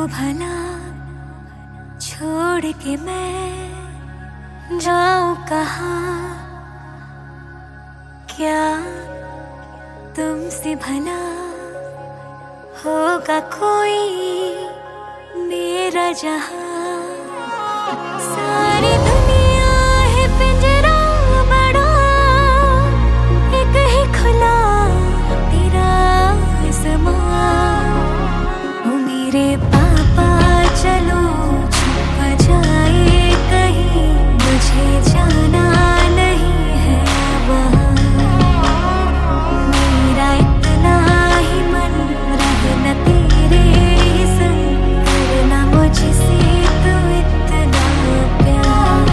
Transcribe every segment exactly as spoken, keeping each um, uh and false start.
भला छोड़ के मैं जाऊं कहाँ? क्या तुमसे भला होगा कोई मेरा जहां? सारी दुनिया है पिंजरा बड़ा, एक ही खुला तेरा आसमां। ओ मेरे पापा चलो छुप जाए कहीं, मुझे जाना नहीं है वहाँ। मेरा इतना ही मन रहना तेरे संग, करना मुझसे तू इतना प्यार।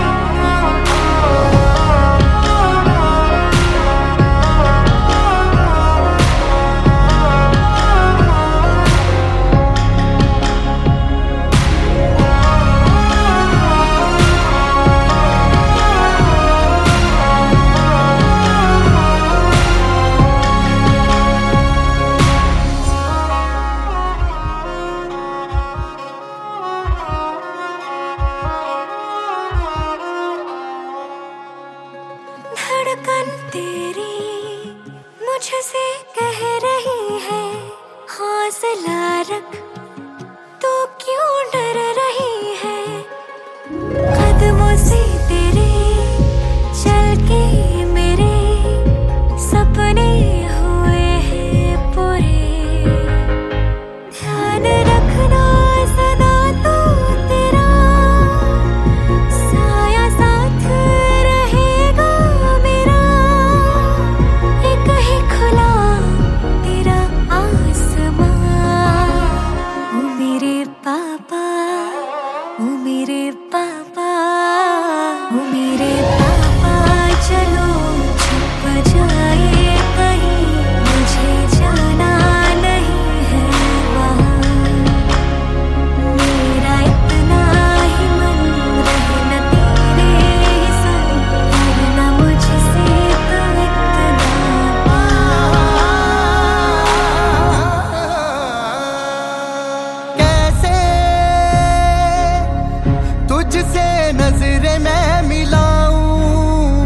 धड़कन तेरी मुझसे कह रही है, हौसला रख, तू क्यों डर रही है? कदमों से तेरे चल के मेरे सपने हुए हैं पूरे। ध्यान रखना सदा तू तेरा साया साथ रहेगा मेरा, एक ही खुला तेरा आसमां। ओ मेरे पापा, ओ मेरे पापा, ओ मेरे पापा चलो छुप जाए कहीं, मुझे जाना नहीं है वहाँ। मेरा इतना ही मन रहना तेरे संग, करना मुझसे तू इतना कैसे तुझसे नजरें मैं मिलाऊं,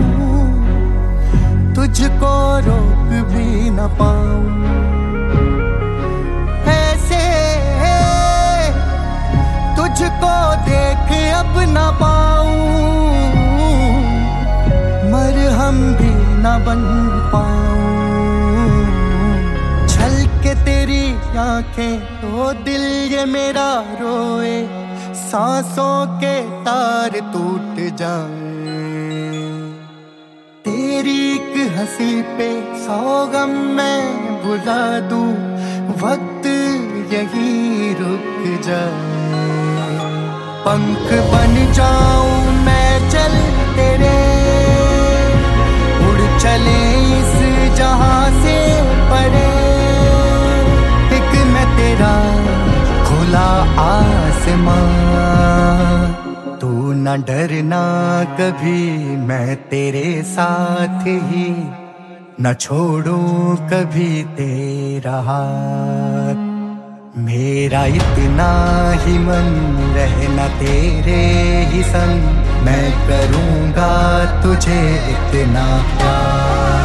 तुझको रोक भी न पाऊं। ऐसे तुझको देख अब न पाऊं, मरहम भी न बन पाऊं। छलके तेरी आंखें तो दिल ये मेरा रोए, सांसों के तार टूट जाए। तेरी एक हंसी पे सौ गम मैं भुला दूं, वक्त यही रुक जाए। पंख बन जाऊं मैं चल तेरे, उड़ चले इस जहां से परे। एक मैं तेरा खुला आसमां, तू न डरना कभी, मैं तेरे साथ ही न छोड़ूं कभी तेरा हाथ। मेरा इतना ही मन रहना तेरे ही संग, मैं करूँगा तुझे इतना प्यार।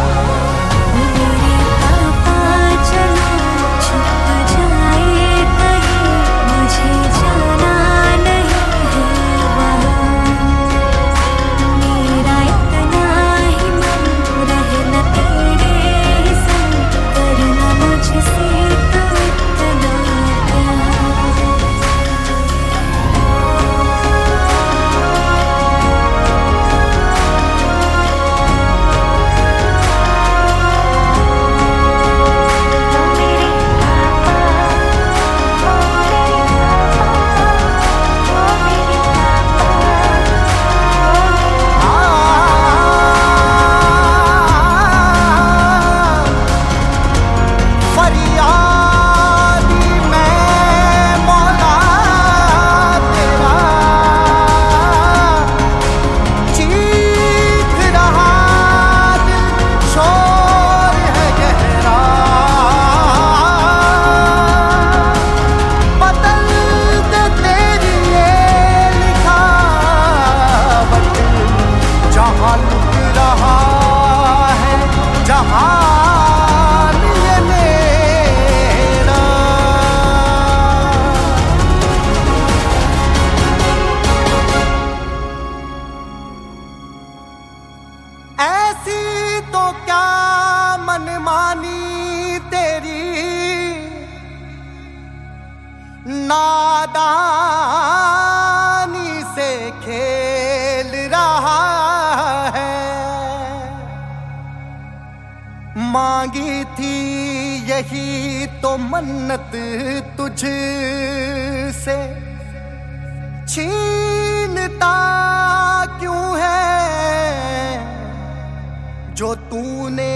तो क्या मनमानी तेरी, नादानी से खेल रहा है। मांगी थी यही तो मन्नत तुझसे, छीनता क्यों है जो तूने